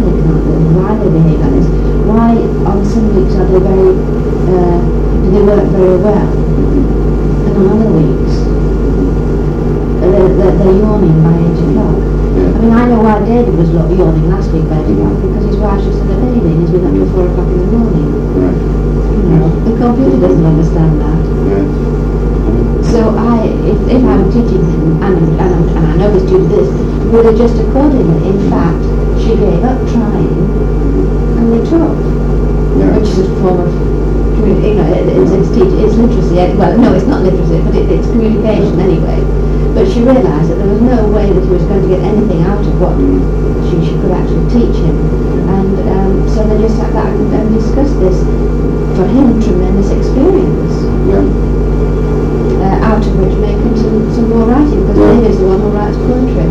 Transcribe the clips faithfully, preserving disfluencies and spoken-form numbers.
they can't learn, why they behave like this, why on some weeks are they very, uh, do they work very well, and on other weeks they're, they're, they're yawning by eight o'clock. Yeah. I mean, I know why David was lo- yawning last week by eight o'clock, because his wife's just had a baby and he's been up till four o'clock in the morning. Right. You know, the computer doesn't understand that. Yeah. So I, if, if I'm teaching him, and, and, and I know this due to this, would adjust accordingly. In fact, she gave up trying, and they talk, Yeah. which is a form of, commu- you know, it, it's, it's, teach, it's literacy. Well, no, it's not literacy, but it, it's communication anyway. But she realised that there was no way that he was going to get anything out of what she, she could actually teach him. And um, so they just sat back and, and discussed this, for him, tremendous experience. Yeah. Uh, out of which may come some, some more writing, because Yeah. David's the one who writes poetry.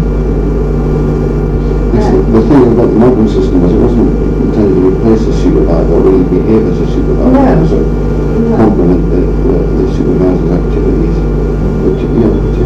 Yes, the, the thing about the modeling system was it wasn't intended to replace a supervisor or really behave as a supervisor. No. It was a No. complement the, the, the supervisor's activities. But, you know, to